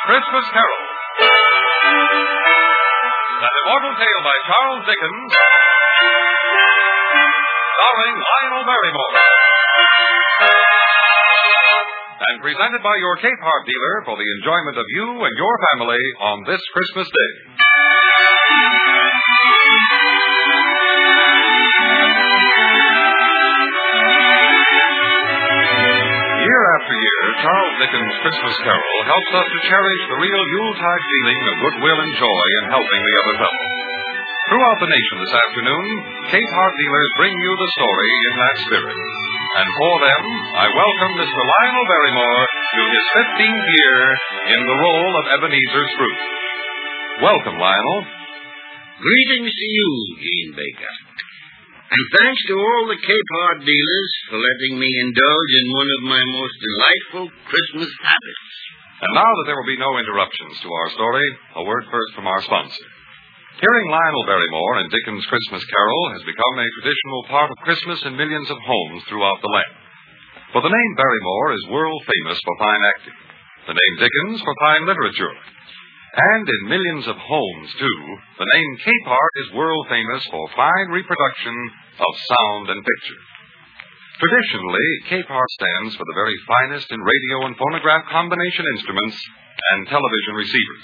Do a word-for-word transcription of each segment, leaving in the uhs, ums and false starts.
Christmas Carol. That immortal tale by Charles Dickens, starring Lionel Barrymore. And presented by your Cape Heart dealer for the enjoyment of you and your family on this Christmas Day. Year after year, Charles Dickens' Christmas Carol helps us to cherish the real Yuletide feeling of goodwill and joy in helping the other fellow. Throughout the nation this afternoon, Cape Heart dealers bring you the story in that spirit. And for them, I welcome Mister Lionel Barrymore to his fifteenth year in the role of Ebenezer Scrooge. Welcome, Lionel. Greetings to you, Gene Baker. And thanks to all the Cape Heart dealers for letting me indulge in one of my most delightful Christmas habits. And now that there will be no interruptions to our story, a word first from our sponsor. Hearing Lionel Barrymore in Dickens' Christmas Carol has become a traditional part of Christmas in millions of homes throughout the land. For the name Barrymore is world famous for fine acting, the name Dickens for fine literature. And in millions of homes, too, the name Cape Heart is world famous for fine reproduction of sound and picture. Traditionally, Cape Heart stands for the very finest in radio and phonograph combination instruments and television receivers,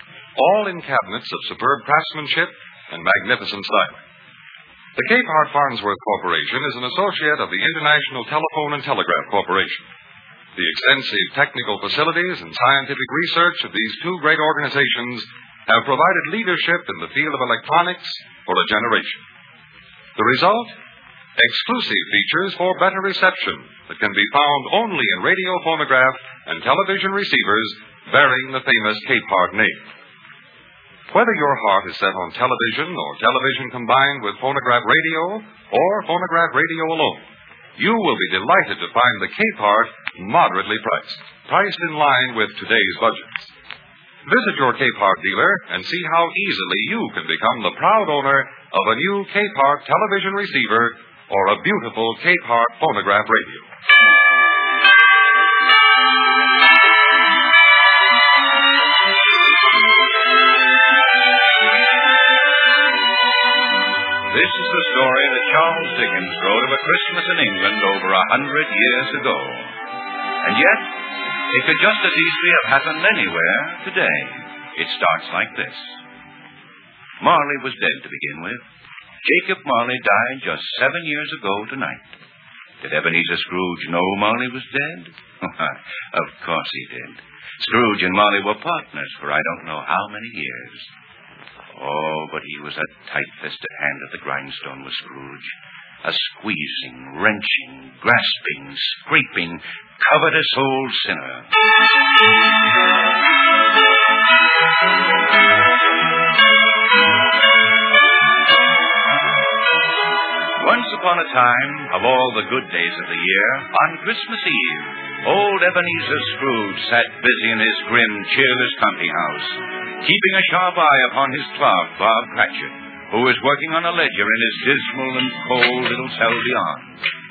all in cabinets of superb craftsmanship and magnificent styling. The Cape Heart Farnsworth Corporation is an associate of the International Telephone and Telegraph Corporation. The extensive technical facilities and scientific research of these two great organizations have provided leadership in the field of electronics for a generation. The result? Exclusive features for better reception that can be found only in radio, phonograph, and television receivers bearing the famous Cape Heart name. Whether your heart is set on television or television combined with phonograph radio or phonograph radio alone, you will be delighted to find the Cape Heart moderately priced, priced in line with today's budgets. Visit your Cape Heart dealer and see how easily you can become the proud owner of a new Cape Heart television receiver or a beautiful Cape Heart phonograph radio. This is the story that Charles Dickens wrote of a Christmas in England over a hundred years ago. And yet, it could just as easily have happened anywhere today. It starts like this. Marley was dead to begin with. Jacob Marley died just seven years ago tonight. Did Ebenezer Scrooge know Marley was dead? Of course he did. Scrooge and Marley were partners for I don't know how many years. Oh, but he was a tight-fisted hand at the grindstone with Scrooge. A squeezing, wrenching, grasping, scraping, covetous old sinner. Once upon a time, of all the good days of the year, on Christmas Eve, old Ebenezer Scrooge sat busy in his grim, cheerless counting house, keeping a sharp eye upon his clerk, Bob Cratchit, who was working on a ledger in his dismal and cold little cell beyond.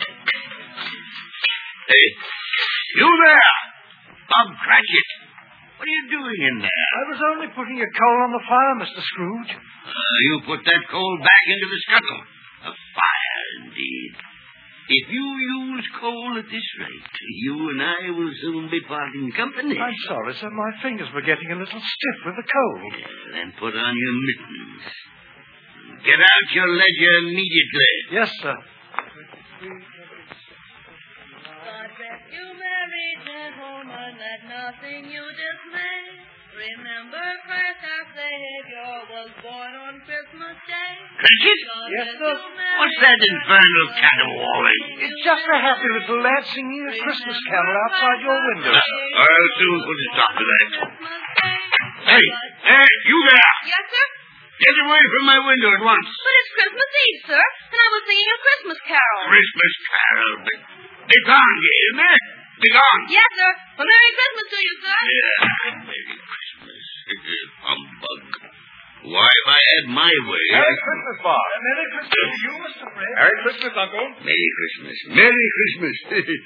Hey, you there, Bob Cratchit. What are you doing in there? I was only putting a coal on the fire, Mister Scrooge. Uh, you put that coal back into the scuttle. A fire, indeed. If you use coal at this rate, you and I will soon be parting company. I'm sorry, sir. My fingers were getting a little stiff with the cold. Yeah, then put on your mittens. Get out your ledger immediately. Yes, sir. God bless you, merry gentlemen, let nothing you dismay. Remember Christ our Savior was born on Christmas Day. Cratchit? Yes, sir. What's that infernal caterwauling? It's just a happy little lad singing a Christmas carol outside your window. I'll soon put a stop to that. Hey, hey, you there! Yes, sir? Get away from my window at once. But it's Christmas Eve, sir, and I was singing a Christmas carol. Christmas carol. Be, be gone, you hear me? Be gone. Yes, sir. Well, Merry Christmas to you, sir. Yeah, Merry Christmas. Humbug. Why, if I had my way... Merry Christmas, Bob. Uh, Merry Christmas to you, Mister Fred. Merry Christmas, Uncle. Merry Christmas. Merry Christmas.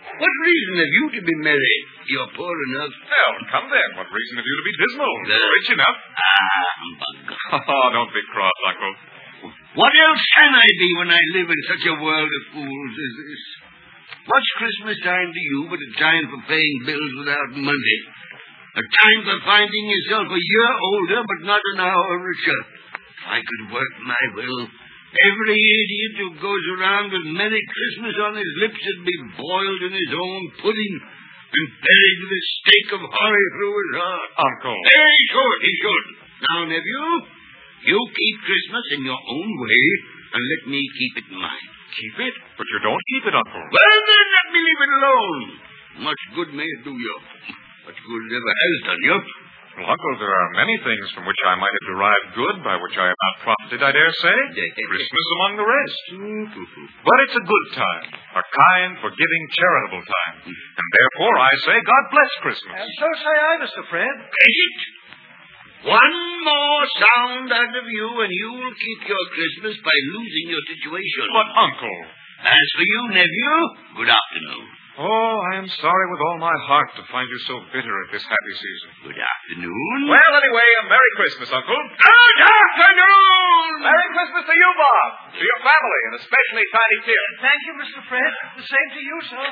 What reason have you to be merry? You're poor enough. Well, come then. What reason have you to be dismal? Uh, You're rich enough. Ah, humbug. Oh, don't be cross, Uncle. What else can I be when I live in such a world of fools as this? What's Christmas time to you but a time for paying bills without money? A time for finding yourself a year older but not an hour richer. If I could work my will, every idiot who goes around with Merry Christmas on his lips would be boiled in his own pudding and buried with a stake of horror through his heart. Uncle. Hey, he should, he should. Now, nephew, you keep Christmas in your own way and let me keep it mine. Keep it? But you don't keep it, Uncle. Well, then let me leave it alone. Much good may it do you. Much good it ever has done you. Well, Uncle, there are many things from which I might have derived good, by which I have not profited, I dare say. Christmas among the rest. But it's a good time, a kind, forgiving, charitable time. And therefore I say, God bless Christmas. And so say I, Mister Fred. Is it? One more sound out of you, and you will keep your Christmas by losing your situation. But, Uncle. As for you, nephew, good afternoon. Oh, I am sorry with all my heart to find you so bitter at this happy season. Good afternoon. Well, anyway, a Merry Christmas, Uncle. Good afternoon! Merry Christmas to you, Bob. To your family, and especially Tiny Tim. Thank you, Mister Fred. The same to you, sir.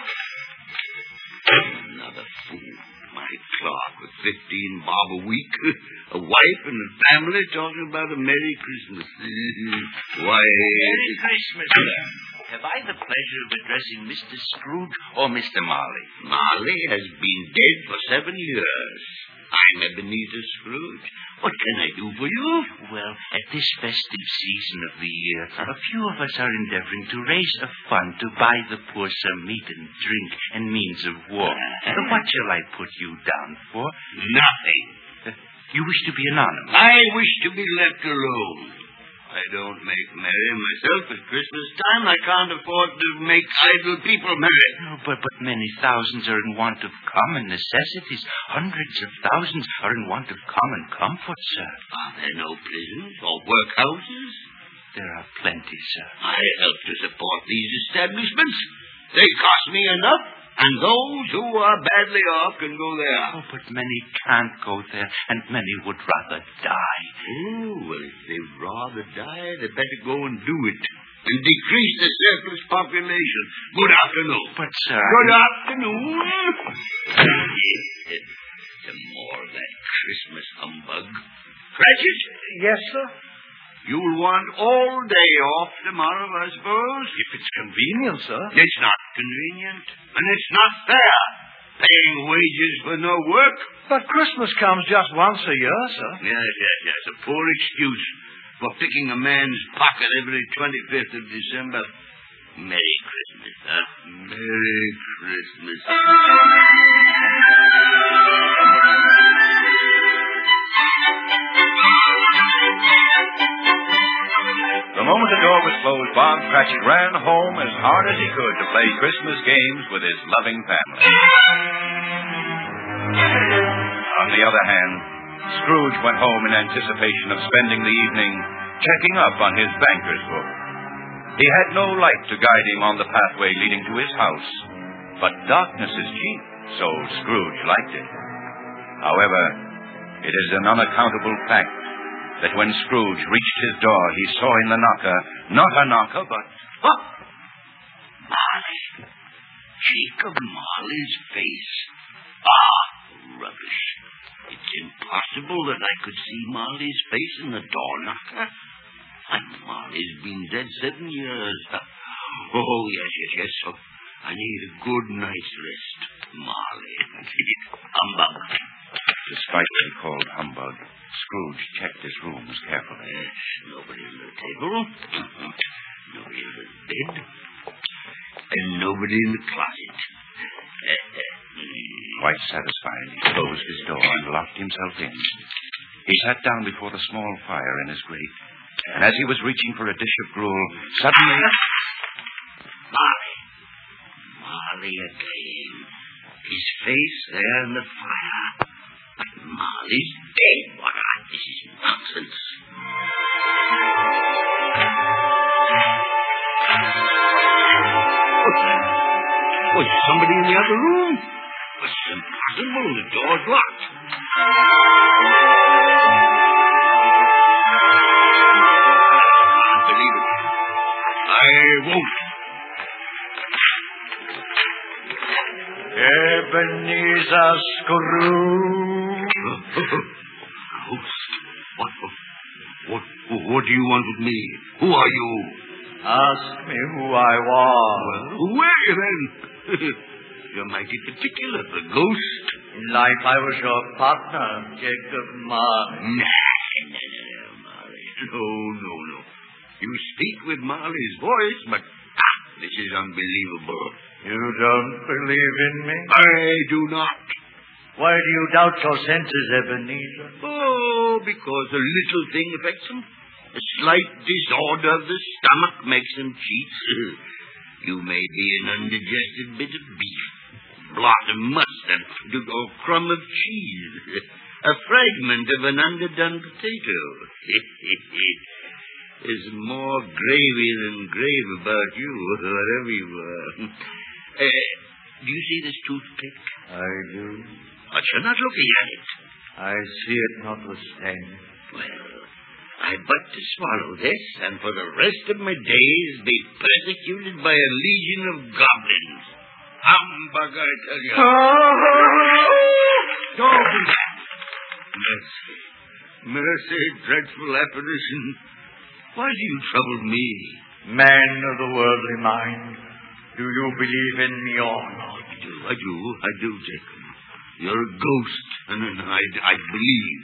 Another fool. My clerk with fifteen bob a week, a wife and a family talking about a Merry Christmas. Why... Merry Christmas, sir. Have I the pleasure of addressing Mister Scrooge or Mister Marley? Marley has been dead for seven years. I'm Ebenezer Scrooge. What can I do for you? Well, at this festive season of the year, a few of us are endeavoring to raise a fund to buy the poor some meat and drink and means of warmth. Uh, what shall I put you down for? Nothing. Uh, you wish to be anonymous? I wish to be left alone. I don't make merry myself at Christmas time. I can't afford to make idle people merry. No, but, but many thousands are in want of common necessities. Hundreds of thousands are in want of common comfort, sir. Are there no prisons or workhouses? There are plenty, sir. I help to support these establishments. They cost me enough. And those who are badly off can go there. Oh, but many can't go there, and many would rather die. Oh, well, if they'd rather die, they'd better go and do it. And decrease the surplus population. Good afternoon. But, sir... Good afternoon. Some more of that Christmas humbug. Cratchit? Yes, sir? You'll want all day off tomorrow, I suppose? If it's convenient, sir. It's not convenient. And it's not fair. Paying wages for no work. But Christmas comes just once a year, sir. Yes, yes, yes. A poor excuse for picking a man's pocket every twenty-fifth of December. Merry Christmas, huh? Merry Christmas. The moment the door was closed, Bob Cratchit ran home as hard as he could to play Christmas games with his loving family. On the other hand, Scrooge went home in anticipation of spending the evening checking up on his banker's book. He had no light to guide him on the pathway leading to his house, but darkness is cheap, so Scrooge liked it. However, it is an unaccountable fact that when Scrooge reached his door, he saw in the knocker, not a knocker, but... Oh! Marley. Jacob Marley's face. Ah, rubbish. It's impossible that I could see Marley's face in the door knocker. And Marley's been dead seven years. Oh, yes, yes, yes. So I need a good night's rest. Marley. Humbug. Despite being called humbug, Scrooge checked his rooms carefully. Yes, nobody on the table. Nobody on the bed. And nobody in the closet. Quite satisfied, he closed his door and locked himself in. He sat down before the small fire in his grate, and as he was reaching for a dish of gruel, suddenly... Marley. Marley again. His face there in the fire. But Marley's dead. What? This is nonsense. Oh, is somebody in the other room? It's impossible. The door's locked. Believe it. I won't. Ebenezer Scrooge. Ghost? What, what, what do you want with me? Who are you? Ask me who I was. Who were you then? You're mighty particular, the ghost. In life I was your partner, Jacob Marley. Nah, no, no, no, Marley. No, no, no. You speak with Marley's voice, but ah, this is unbelievable. You don't believe in me? I do not. Why do you doubt your senses, Ebenezer? Oh, because a little thing affects them. A slight disorder of the stomach makes them cheats. You may be an undigested bit of beef, blot of mustard, or crumb of cheese, a fragment of an underdone potato. There's more gravy than grave about you, whatever you are. Uh, do you see this toothpick? I do. But you're not looking at it. I see it notwithstanding. Well, I but to swallow this, and for the rest of my days be persecuted by a legion of goblins. Humbug, I tell you. Don't do that. Mercy. Mercy, dreadful apparition. Why do you trouble me? Man of the worldly mind, do you believe in me or not? I do, I do, I do, Jacob. You're a ghost, and I, I believe.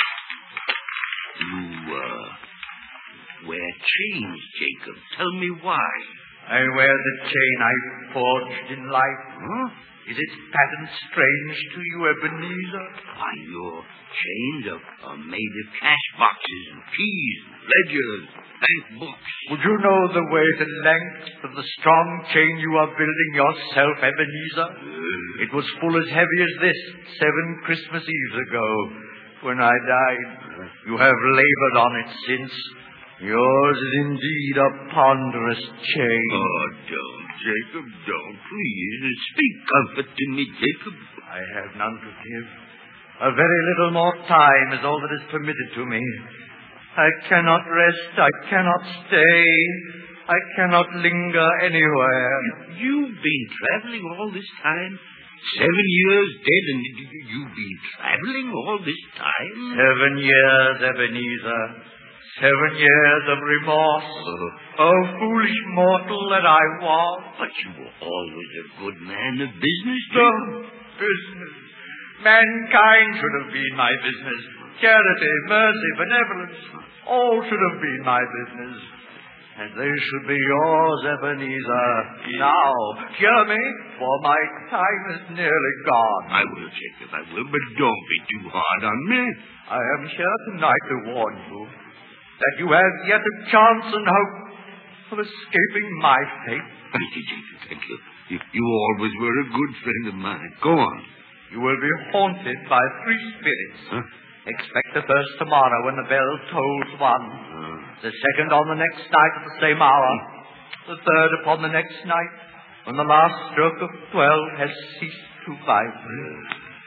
You, uh, wear chains, Jacob. Tell me why. I wear the chain I forged in life. Huh? Is its pattern strange to you, Ebenezer? Why, your chains are, are made of cash boxes and keys, ledgers, bank books. Would you know the weight and length of the strong chain you are building yourself, Ebenezer? Uh, It was full as heavy as this seven Christmas Eves ago when I died. You have labored on it since. Yours is indeed a ponderous chain. Oh, don't, Jacob, don't. Please, speak comfort to me, Jacob. I have none to give. A very little more time is all that is permitted to me. I cannot rest. I cannot stay. I cannot linger anywhere. You've been traveling all this time? Seven years dead, and you've been traveling all this time? Seven years, Ebenezer. Seven years of remorse. Oh, foolish mortal that I was. But you were always a good man of business, No, Jacob. business. Mankind should have been my business. Charity, mercy, benevolence, all should have been my business. And they should be yours, Ebenezer. Now, hear me, for my time is nearly gone. I will, Jacob, I will, but don't be too hard on me. I am here tonight to warn you that you have yet a chance and hope of escaping my fate. Thank you, Jacob, thank you. You, you always were a good friend of mine. Go on. You will be haunted by three spirits. Huh? Expect the first tomorrow when the bell tolls one. Uh, The second on the next night at the same hour. The third upon the next night when the last stroke of twelve has ceased to vibrate.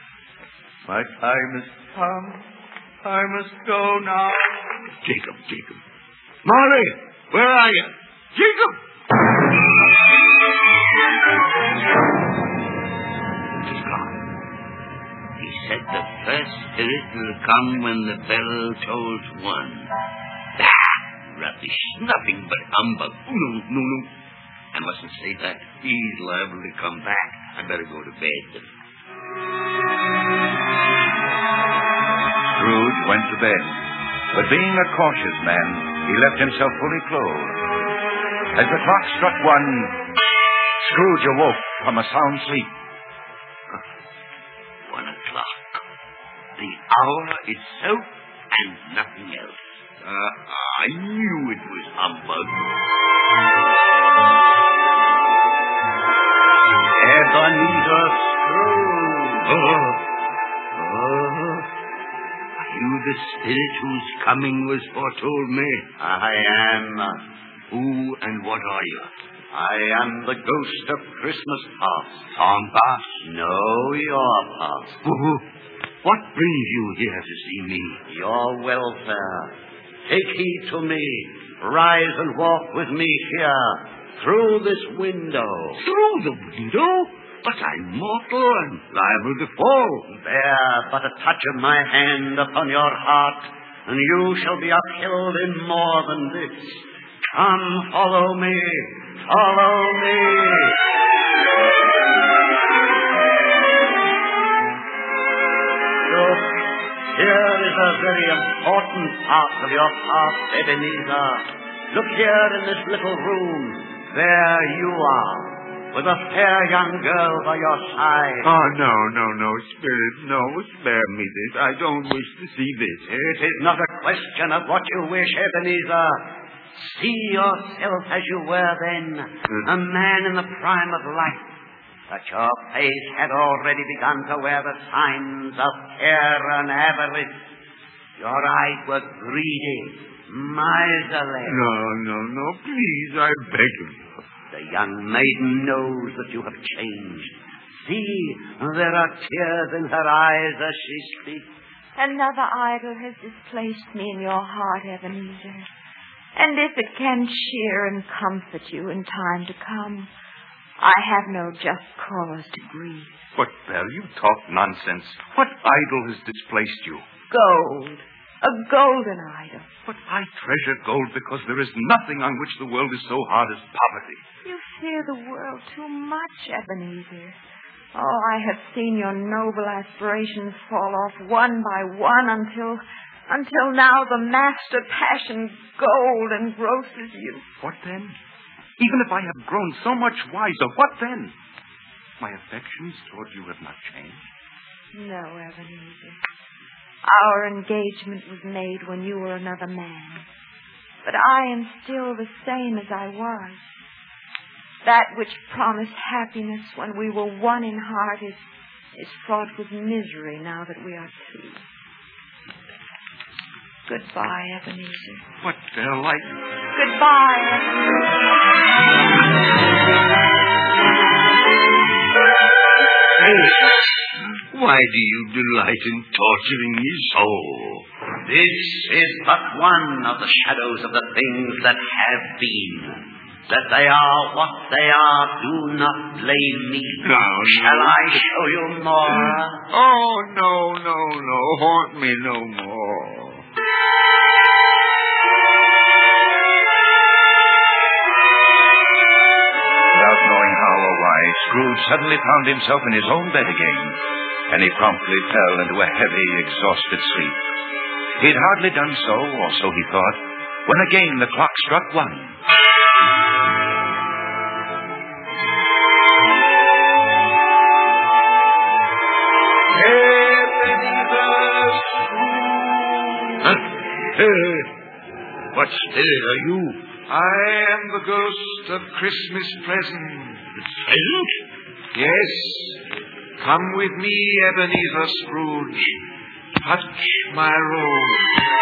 My time has come. I must go now. Jacob, Jacob. Molly, where are you? Jacob! He's gone. He said the first spirit will come when the bell tolls one. Ah, rubbish. Nothing but humbug. Oh, no, no, no. I mustn't say that. He's liable to come back. I better go to bed. Scrooge went to bed, but being a cautious man, he left himself fully clothed. As the clock struck one, Scrooge awoke from a sound sleep. One o'clock. The hour itself and nothing else. Uh, I knew it was humbug. Ebenezer Scrooge. Oh. Oh. Are you the spirit whose coming was foretold me? I am. Who and what are you? I am the ghost of Christmas past. Tom past? No, your past. What brings you here to see me? Your welfare. Take heed to me. Rise and walk with me here, through this window. Through the window? But I'm mortal and liable to fall. Bear but a touch of my hand upon your heart, and you shall be upheld in more than this. Come, follow me. Follow me. Look, here is a very important part of your past, Ebenezer. Look here in this little room. There you are, with a fair young girl by your side. Oh, no, no, no, Spirit, no, spare me this. I don't wish to see this. It is not a question of what you wish, Ebenezer. See yourself as you were then, a man in the prime of life. But your face had already begun to wear the signs of care and avarice. Your eyes were greedy, miserly. No, no, no, please, I beg of you. The young maiden knows that you have changed. See, there are tears in her eyes as she speaks. Another idol has displaced me in your heart, Ebenezer. And if it can cheer and comfort you in time to come, I have no just cause to grieve. But, Belle, you talk nonsense. What idol has displaced you? Gold. A golden idol. But I treasure gold because there is nothing on which the world is so hard as poverty. You fear the world too much, Ebenezer. Oh, I have seen your noble aspirations fall off one by one until... Until now the master passion gold engrosses you. What then? Even if I have grown so much wiser, what then? My affections toward you have not changed. No, Ebenezer. Our engagement was made when you were another man. But I am still the same as I was. That which promised happiness when we were one in heart is, is fraught with misery now that we are two. Goodbye, Ebenezer. What, Belle, I... Goodbye, Hey, why do you delight in torturing me so? This is but one of the shadows of the things that have been. That they are what they are, do not blame me. No, Shall no. I show you more? Oh, no, no, no. Haunt me no more. Without knowing how or why, Scrooge suddenly found himself in his own bed again, and he promptly fell into a heavy, exhausted sleep. He'd hardly done so, or so he thought, when again the clock struck one. What spirit are you? I am the ghost of Christmas present. Present? Yes. Come with me, Ebenezer Scrooge. Touch my robe.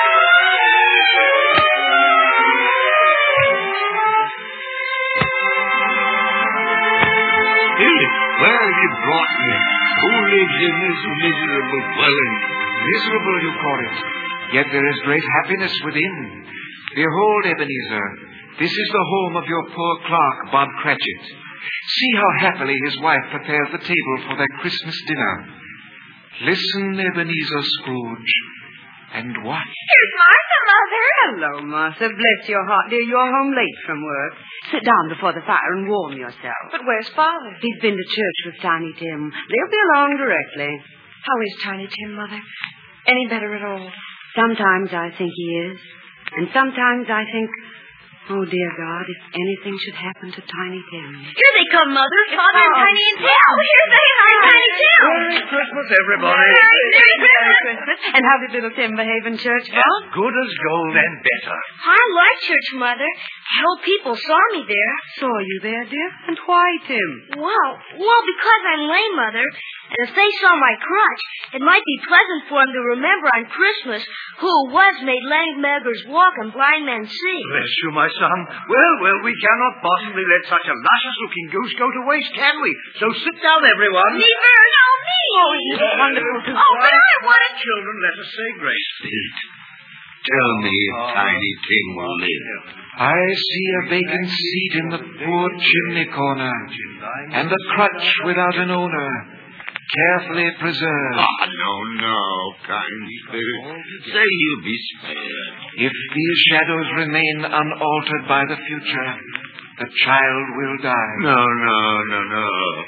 Philip, where have you brought me? Who lives in this miserable dwelling? Miserable, you call it. Yet there is great happiness within. Behold, Ebenezer, this is the home of your poor clerk, Bob Cratchit. See how happily his wife prepares the table for their Christmas dinner. Listen, Ebenezer Scrooge, and watch. Here's Martha, Mother. Hello, Martha. Bless your heart, dear. You're home late from work. Sit down before the fire and warm yourself. But where's Father? He's been to church with Tiny Tim. They'll be along directly. How is Tiny Tim, Mother? Any better at all? Sometimes I think he is. And sometimes I think, oh, dear God, if anything should happen to Tiny Tim. Here they come, Mother. Father and Tiny and Tim. Oh, here they are, Tiny Tim. Merry Christmas, everybody. Merry Christmas. And how did little Tim behave in church, Bob? As good as gold and better. I like church, Mother. Hell, people saw me there. Saw you there, dear? And why, Tim? Well, well, because I'm lame, Mother. And if they saw my crutch, it might be pleasant for them to remember on Christmas who it was made lame beggars walk and blind men see. Bless you, my son. Well, well, we cannot possibly let such a luscious-looking goose go to waste, can we? So sit down, everyone. Me first. Oh, me. Oh, isn't it wonderful to... Oh, but I want it. Children, let us say grace. Tell me if Tiny Tim will live. I see a vacant seat in the poor chimney corner, and a crutch without an owner, carefully preserved. Ah, no, no, kind spirit. Say he'll be spared. If these shadows remain unaltered by the future, the child will die. No, no, no, no.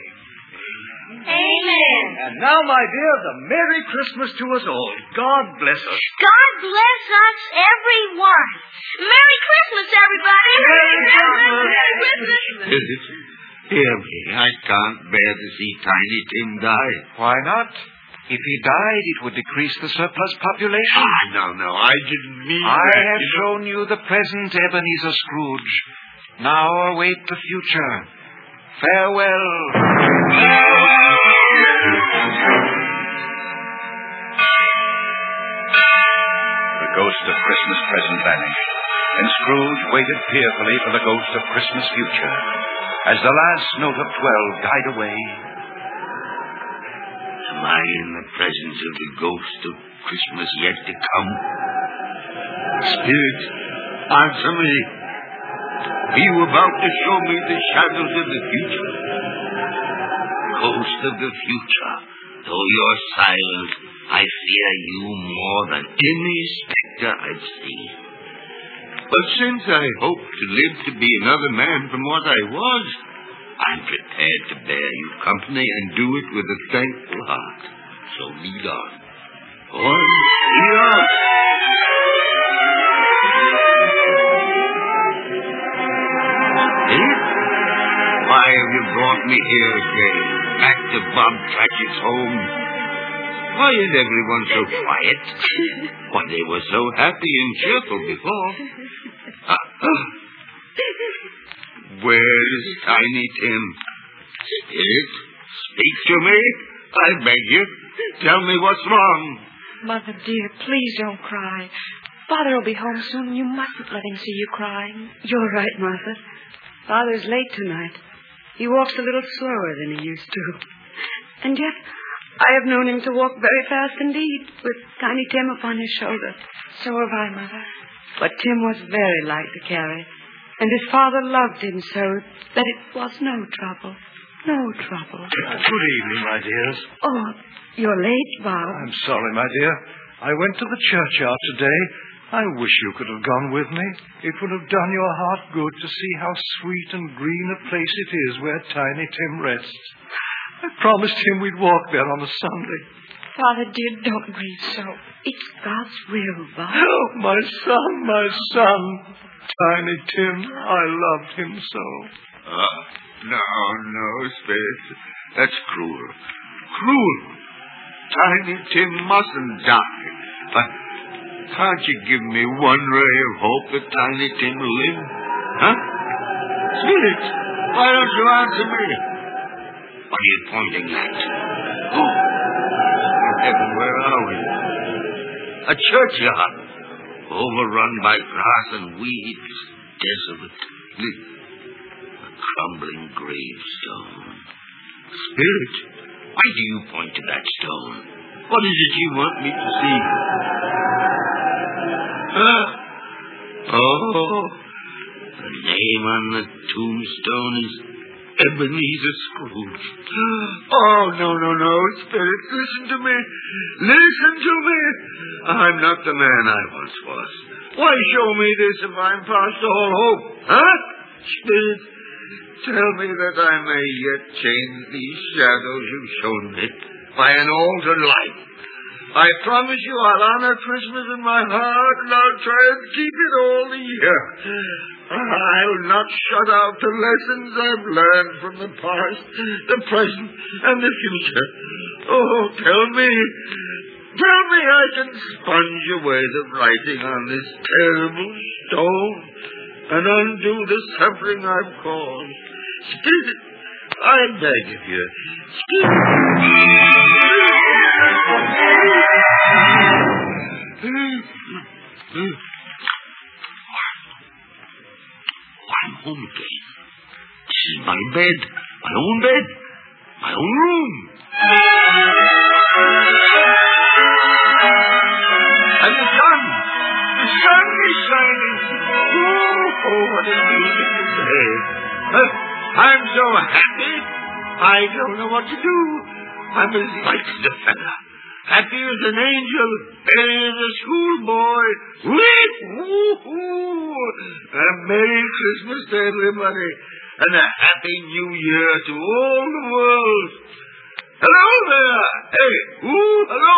Amen. And now, my dear, the Merry Christmas to us all. God bless us. God bless us, everyone. Merry Christmas, everybody. Merry Christmas. Merry Christmas. Hear me. I can't bear to see Tiny Tim die. Why not? If he died, it would decrease the surplus population. Ah, no, no, I didn't mean I that. have shown you the present, Ebenezer Scrooge. Now await the future. Farewell. The ghost of Christmas present vanished, and Scrooge waited fearfully for the ghost of Christmas future. As the last note of twelve died away, Am I in the presence of the ghost of Christmas yet to come? Spirit, answer me. Are you about to show me the shadows of the future? Ghost of the future, though you're silent, I fear you more than any specter I've seen. But since I hope to live to be another man from what I was, I'm prepared to bear you company and do it with a thankful heart. So lead on. On, lead on. Eh? Why have you brought me here again, back to Bob Cratchit's home? Why is everyone so quiet? Why, they were so happy and cheerful before. Uh, uh. Where is Tiny Tim? Spirit, speak to me. I beg you. Tell me what's wrong. Mother, dear, please don't cry. Father will be home soon, and you mustn't let him see you crying. You're right, Martha. Father's late tonight. He walks a little slower than he used to. And yet, I have known him to walk very fast indeed, with Tiny Tim upon his shoulder. So have I, Mother. But Tim was very light to carry, and his father loved him so that it was no trouble. No trouble. Good evening, my dears. Oh, you're late, Bob. I'm sorry, my dear. I went to the churchyard today. I wish you could have gone with me. It would have done your heart good to see how sweet and green a place it is where Tiny Tim rests. I promised him we'd walk there on a Sunday. Father, dear, don't grieve so. It's God's will, Bob. Oh, my son, my son. Tiny Tim, I loved him so. Uh, no, no, Spirit. That's cruel. Cruel. Tiny Tim mustn't die. But can't you give me one ray of hope that Tiny Tim will live? Huh? Spirit, why don't you answer me? What are you pointing at? Oh, heaven, where are we? A churchyard, overrun by grass and weeds, desolate, bleak, a crumbling gravestone. Spirit, why do you point to that stone? What is it you want me to see? Huh? Oh, the name on the tombstone is Ebenezer Scrooge. Oh, no, no, no, Spirit, listen to me. Listen to me. I'm not the man I once was. Why show me this if I'm past all hope? Huh? Spirit, tell me that I may yet change these shadows you've shown me by an altered life. I promise you I'll honor Christmas in my heart, and I'll try and keep it all the year. I'll not shut out the lessons I've learned from the past, the present, and the future. Oh, tell me, tell me I can sponge away the writing on this terrible stone and undo the suffering I've caused. Spirit, I beg of you, I'm home again. This is my bed, my own bed, my own room. And the sun, the sun is shining. Oh, oh what a beautiful day. Uh, I'm so happy, I don't know what to do. I'm as light as a feather, happy as an angel, merry as a schoolboy. Weep! Woo-hoo! A Merry Christmas to everybody, and a Happy New Year to all the world. Hello there! Hey, ooh, hello!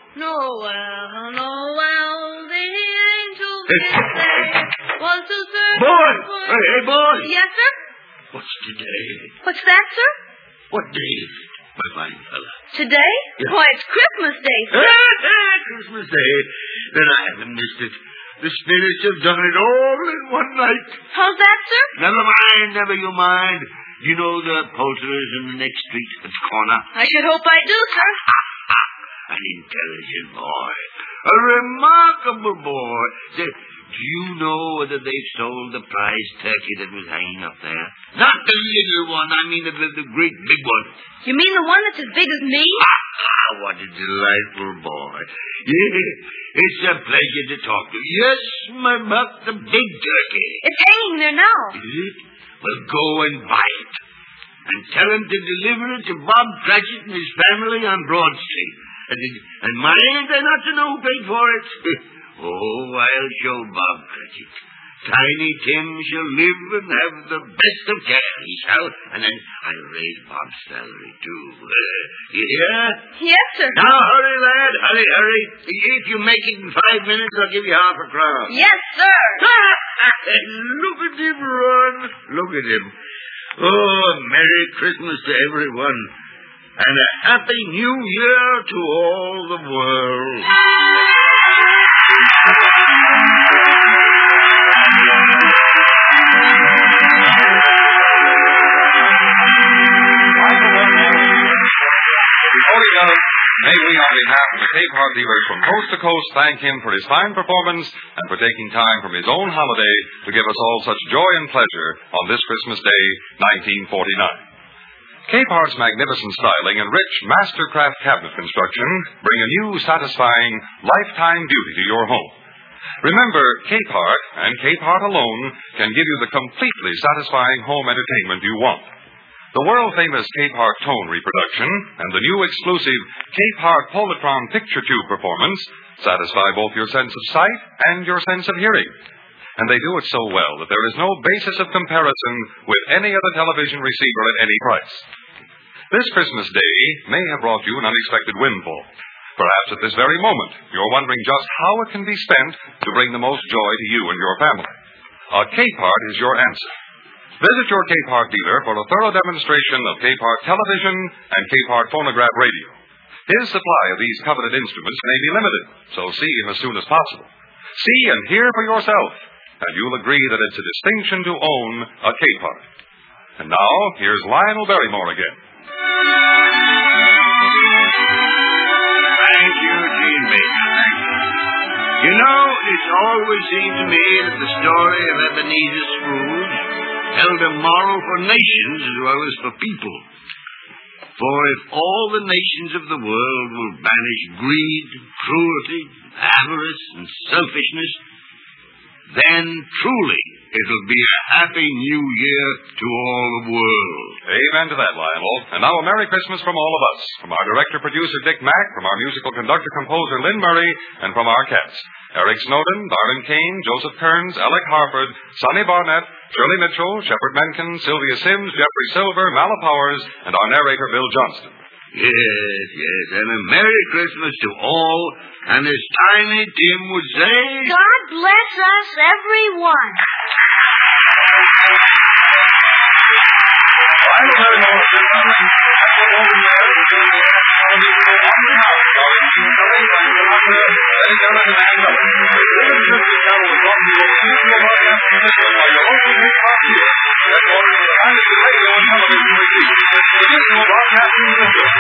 Noel, Noel, the angels did say was to serve. Boy! Hey, hey, boy! Yes, sir? What's today? What's that, sir? What day is it, my fine fella? Today? Yeah. Why, it's Christmas Day, sir. Christmas Day. Then I haven't missed it. The spirits have done it all in one night. How's that, sir? Never mind, never you mind. You know the poulterers in the next street at the corner? I should hope I do, sir. An intelligent boy. A remarkable boy. Say, do you know whether they stole the prize turkey that was hanging up there? Not the little one. I mean the, the, the great big one. You mean the one that's as big as me? Ah, what a delightful boy. Yeah, it's a pleasure to talk to you. Yes, my buck, the big turkey. It's hanging there now. Is it? Well, go and buy it. And tell him to deliver it to Bob Cratchit and his family on Broad Street. And, and mind, they're not to know who paid for it. Oh, I'll show Bob Cratchit. Tiny Tim shall live and have the best of care, he shall. And then I'll raise Bob's salary, too. Uh, you hear? Yes, sir. Now, hurry, lad. Hurry, hurry. If you make it in five minutes, I'll give you half a crown. Yes, sir. Look at him run. Look at him. Oh, Merry Christmas to everyone. And a Happy New Year to all the world. Before he does, may we, on behalf of the Capehart dealers from coast to coast, thank him for his fine performance and for taking time from his own holiday to give us all such joy and pleasure on this Christmas Day, nineteen forty-nine. Capehart's magnificent styling and rich mastercraft cabinet construction bring a new, satisfying, lifetime beauty to your home. Remember, Capehart and Capehart alone can give you the completely satisfying home entertainment you want. The world-famous Capehart tone reproduction and the new exclusive Capehart Polytron picture tube performance satisfy both your sense of sight and your sense of hearing. And they do it so well that there is no basis of comparison with any other television receiver at any price. This Christmas Day may have brought you an unexpected windfall. Perhaps at this very moment you're wondering just how it can be spent to bring the most joy to you and your family. A Capehart is your answer. Visit your Capehart dealer for a thorough demonstration of Capehart television and Capehart phonograph radio. His supply of these coveted instruments may be limited, so see him as soon as possible. See and hear for yourself, and you'll agree that it's a distinction to own a Capehart. And now, here's Lionel Barrymore again. Thank you, Gene Baker. Thank you. You know, it's always seemed to me that the story of Ebenezer Scrooge held a moral for nations as well as for people. For if all the nations of the world will banish greed, cruelty, avarice, and selfishness, then truly it'll be a happy new year to all the world. Amen to that, Lionel. And now a Merry Christmas from all of us. From our director-producer, Dick Mack, from our musical conductor-composer, Lynn Murray, and from our cast, Eric Snowden, Darlin Kane, Joseph Kearns, Alec Harford, Sonny Barnett, Shirley Mitchell, Shepard Menken, Sylvia Sims, Jeffrey Silver, Mala Powers, and our narrator, Bill Johnston. Yes, yes, and a Merry Christmas to all, and as Tiny Tim would say... God bless us, everyone. Broadcasting